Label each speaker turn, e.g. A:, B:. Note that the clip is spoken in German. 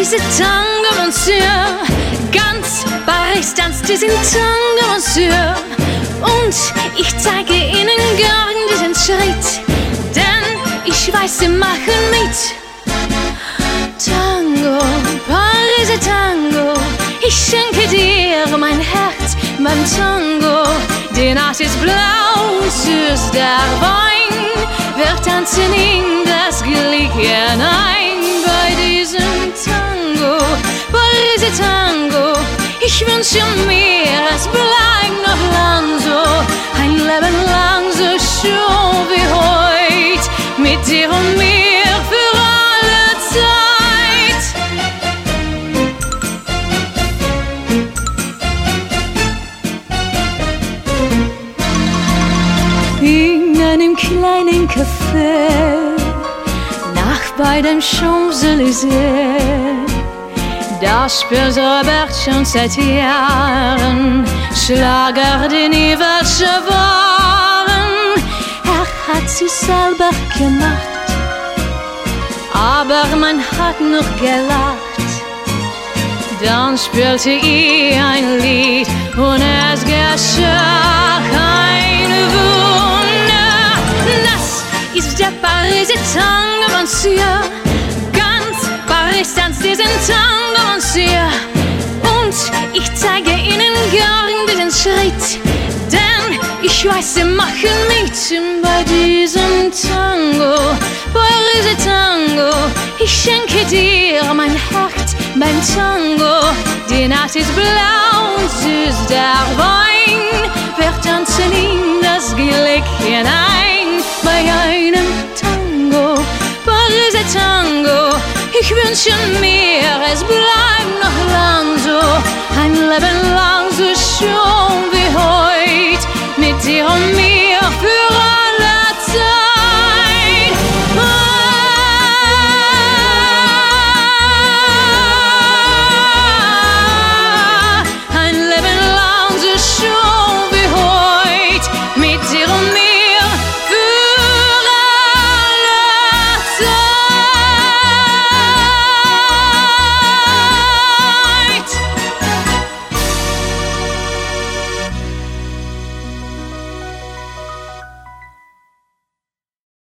A: Paris Tango Monsieur, ganz Paris tanzt diesen Tango Monsieur. Und ich zeige Ihnen gern diesen Schritt, denn ich weiß, Sie machen mit. Tango, Paris Tango, ich schenke dir mein Herz beim Tango. Die Nacht ist blau, süß der Wein, wir tanzen in das Glück hinein. Bei diesem Tango, Paris Tango, ich wünsche mir, es bleibt noch lang so, ein Leben lang so schön wie heute, mit dir und mir für alle Zeit. In einem kleinen Café, bei dem Champs-Élysées, da spielt Robert schon seit Jahren Schlager, die nie welche waren. Hat sie selber gemacht, aber man hat noch gelacht. Dann spielte ihr ein Lied und es geschah ein Wunder. Das ist der Paris Tango Monsieur, ganz Paris tanzt diesen Tango Monsieur. Und ich zeige Ihnen gern diesen Schritt, denn ich weiß, Sie machen mit bei diesem Tango, Paris Tango. Ich schenke dir mein Herz beim Tango. Die Nacht ist blau und süß der Wein, wir tanzen in das Glück hinein. Bei einem Tango, Paris Tango, ich wünsche mir